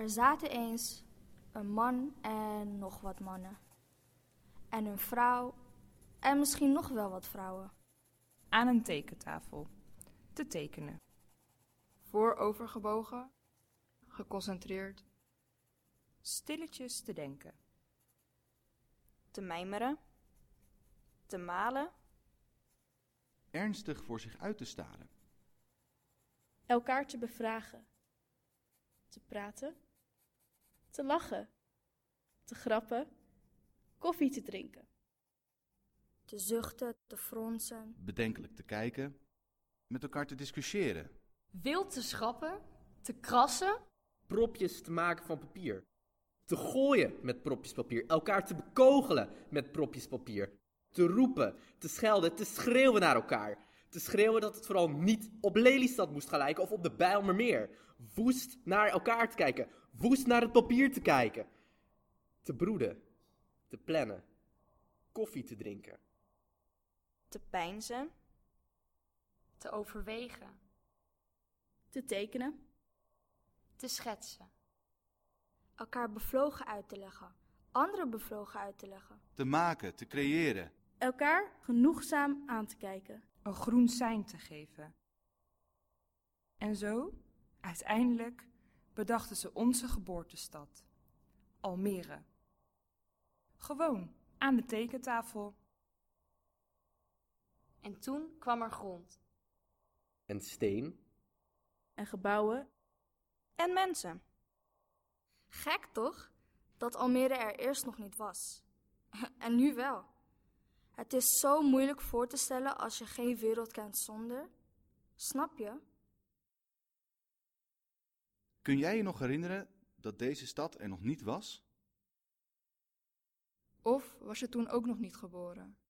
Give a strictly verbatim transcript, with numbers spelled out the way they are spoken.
Er zaten eens een man en nog wat mannen. En een vrouw en misschien nog wel wat vrouwen. Aan een tekentafel. Te tekenen. Voorovergebogen. Geconcentreerd. Stilletjes te denken. Te mijmeren. Te malen. Ernstig voor zich uit te staren. Elkaar te bevragen. Te praten. Te lachen. Te grappen. Koffie te drinken. Te zuchten, te fronsen. Bedenkelijk te kijken. Met elkaar te discussiëren. Wild te schrappen. Te krassen. Propjes te maken van papier. Te gooien met propjes papier. Elkaar te bekogelen met propjes papier. Te roepen, te schelden, te schreeuwen naar elkaar. Te schreeuwen dat het vooral niet op Lelystad moest gaan lijken of op de Bijlmermeer. Woest naar elkaar te kijken. Woest naar het papier te kijken. Te broeden. Te plannen. Koffie te drinken. Te peinzen. Te overwegen. Te tekenen. Te schetsen. Elkaar bevlogen uit te leggen. Anderen bevlogen uit te leggen. Te maken, te creëren. Elkaar genoegzaam aan te kijken. Een groen sein te geven. En zo, uiteindelijk, bedachten ze onze geboortestad. Almere. Gewoon, aan de tekentafel. En toen kwam er grond. En steen. En gebouwen. En mensen. Gek toch? Dat Almere er eerst nog niet was. En nu wel. Het is zo moeilijk voor te stellen als je geen wereld kent zonder. Snap je? Kun jij je nog herinneren dat deze stad er nog niet was? Of was je toen ook nog niet geboren?